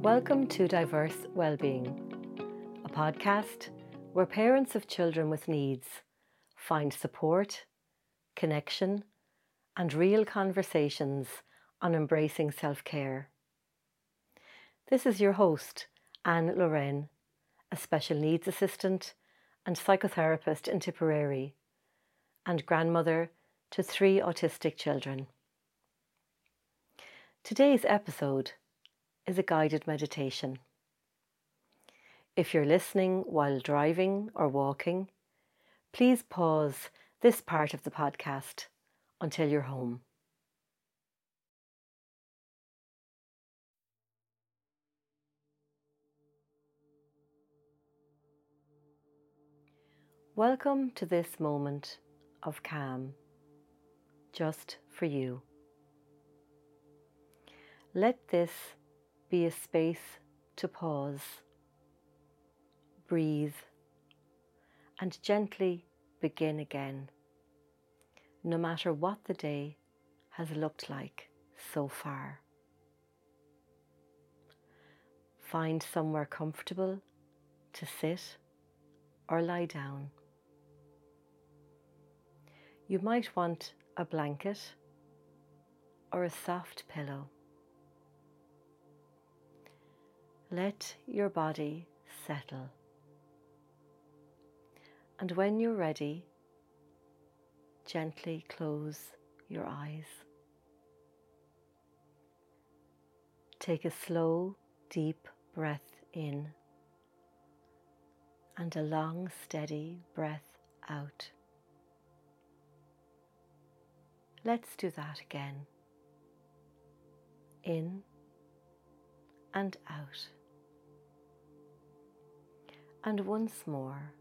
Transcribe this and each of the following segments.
Welcome to Diverse Wellbeing, a podcast where parents of children with needs find support, connection, and real conversations on embracing self-care. This is your host, Anne Lorraine, a special needs assistant and psychotherapist in Tipperary, and grandmother to 3 autistic children. Today's episode is a guided meditation. If you're listening while driving or walking, please pause this part of the podcast until you're home. Welcome to this moment of calm, just for you. Let this be a space to pause, breathe, and gently begin again, no matter what the day has looked like so far. Find somewhere comfortable to sit or lie down. You might want a blanket or a soft pillow. Let your body settle. And when you're ready, gently close your eyes. Take a slow, deep breath in and a long, steady breath out. Let's do that again. In and out. And once more,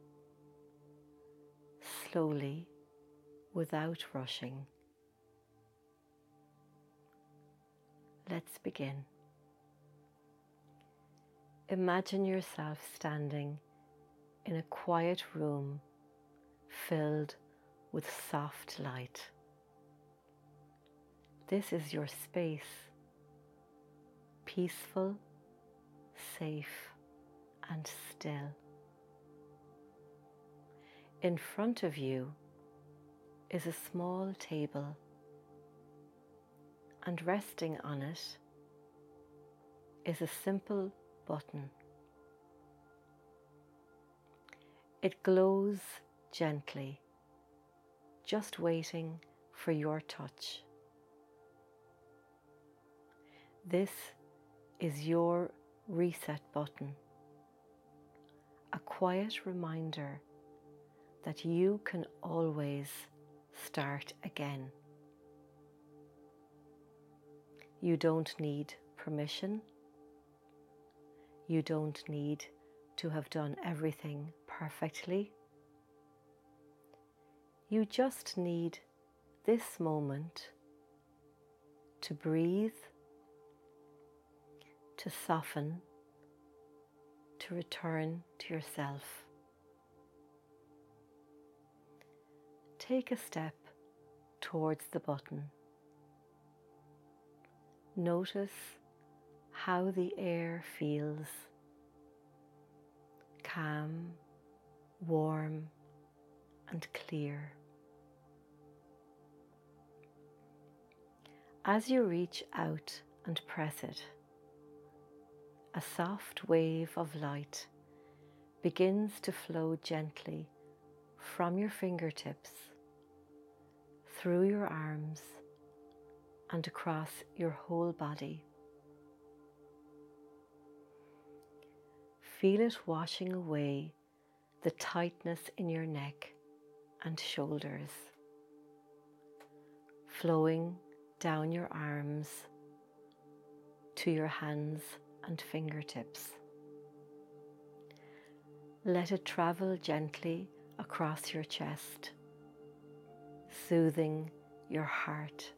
slowly, without rushing. Let's begin. Imagine yourself standing in a quiet room filled with soft light. This is your space, peaceful, safe, and still. In front of you is a small table, and resting on it is a simple button. It glows gently, just waiting for your touch. This is your reset button, a quiet reminder that you can always start again. You don't need permission. You don't need to have done everything perfectly. You just need this moment to breathe, to soften, to return to yourself. Take a step towards the button. Notice how the air feels, calm, warm, and clear. As you reach out and press it, a soft wave of light begins to flow gently from your fingertips, through your arms, and across your whole body. Feel it washing away the tightness in your neck and shoulders, flowing down your arms to your hands and fingertips. Let it travel gently across your chest, soothing your heart.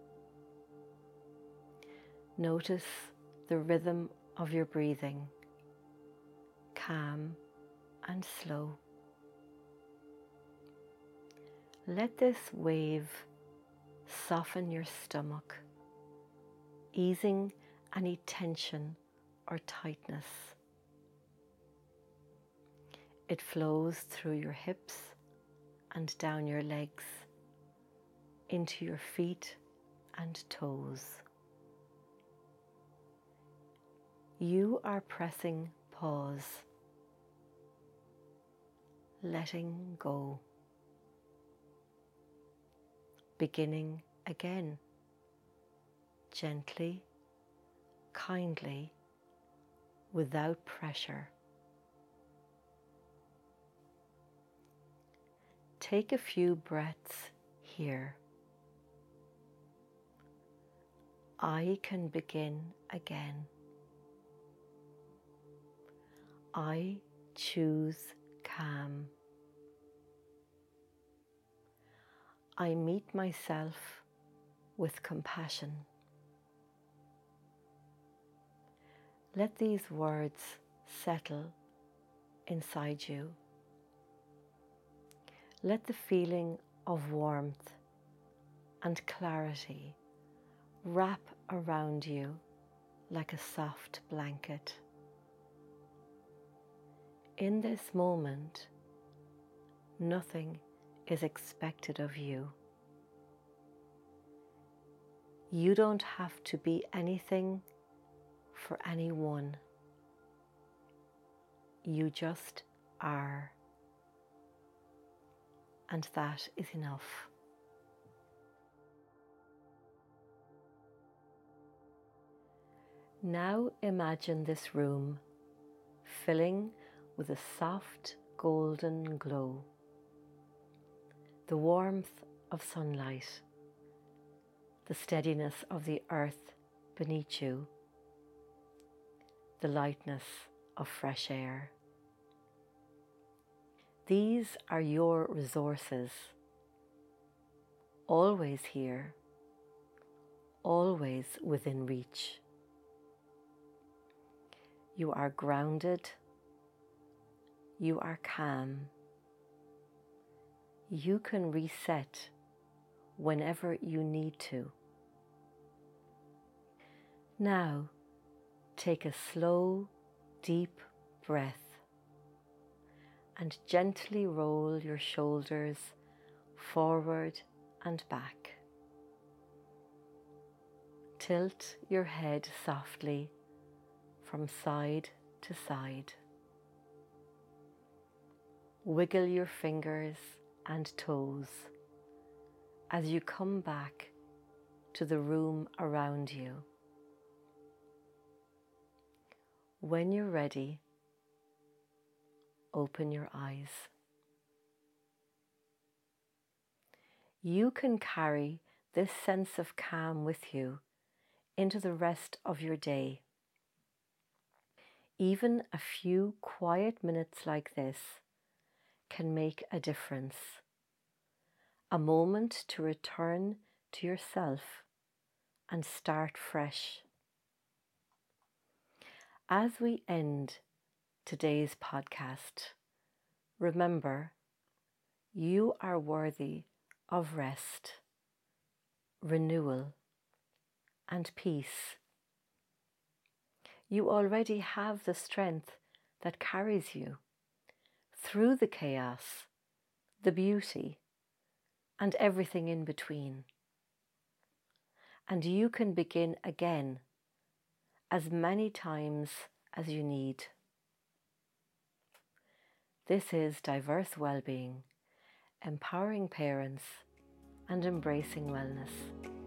Notice the rhythm of your breathing, calm and slow. Let this wave soften your stomach, easing any tension or tightness. It flows through your hips and down your legs, into your feet and toes. You are pressing pause, letting go, beginning again, gently, kindly, without pressure. Take a few breaths here. I can begin again. I choose calm. I meet myself with compassion. Let these words settle inside you. Let the feeling of warmth and clarity wrap around you like a soft blanket. In this moment, nothing is expected of you. You don't have to be anything for anyone. You just are. And that is enough. Now imagine this room filling with a soft golden glow, the warmth of sunlight, the steadiness of the earth beneath you, the lightness of fresh air. These are your resources, always here, always within reach. You are grounded, you are calm. You can reset whenever you need to. Now, take a slow, deep breath and gently roll your shoulders forward and back. Tilt your head softly from side to side. Wiggle your fingers and toes as you come back to the room around you. When you're ready, open your eyes. You can carry this sense of calm with you into the rest of your day. Even a few quiet minutes like this can make a difference. A moment to return to yourself and start fresh. As we end today's podcast, remember, you are worthy of rest, renewal, and peace. You already have the strength that carries you through the chaos, the beauty, and everything in between. And you can begin again as many times as you need. This is Diverse Wellbeing, empowering parents and embracing wellness.